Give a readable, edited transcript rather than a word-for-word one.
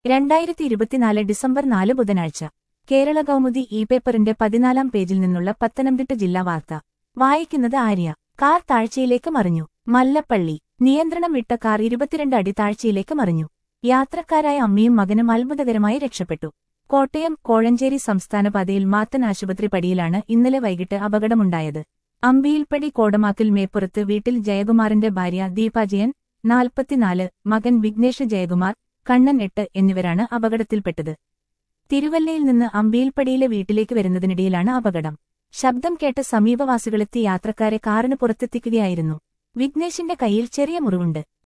2024 December 4 ബുധനാഴ്ച കേരള കൗമുദി പേപ്പറിന്റെ 14-ാം പേജിൽ നിന്നുള്ള പത്തനംതിട്ട ജില്ലാ വാർത്ത വായിക്കുന്നത് ആര്യ. കാർ താഴ്ചയിലേക്ക് മറിഞ്ഞു. മല്ലപ്പള്ളി. നിയന്ത്രണം വിട്ട കാർ 22 അടി താഴ്ചയിലേക്ക് മറിഞ്ഞു. യാത്രക്കാരായ അമ്മയും മകനും അത്ഭുതകരമായി രക്ഷപ്പെട്ടു. കോട്ടയം കോഴഞ്ചേരി സംസ്ഥാന പാതയിൽ മാത്തൻ ആശുപത്രി പടിയിലാണ് ഇന്നലെ വൈകിട്ട് അപകടമുണ്ടായത്. അമ്പിയിൽപ്പടി കോടമാക്കിൽ മേപ്പുറത്ത് വീട്ടിൽ ജയകുമാറിന്റെ ഭാര്യ ദീപാജയൻ 44, മകൻ വിഘ്നേഷ് ജയകുമാർ കണ്ണൻ 8 എന്നിവരാണ് അപകടത്തിൽപ്പെട്ടത്. തിരുവല്ലയിൽ നിന്ന് അമ്പിയിൽപ്പടിയിലെ വീട്ടിലേക്ക് വരുന്നതിനിടയിലാണ് അപകടം. ശബ്ദം കേട്ട് സമീപവാസികളെത്തി യാത്രക്കാരെ കാറിന് പുറത്തെത്തിക്കുകയായിരുന്നു. വിഘ്നേഷിന്റെ കൈയിൽ ചെറിയ മുറിവുണ്ട്.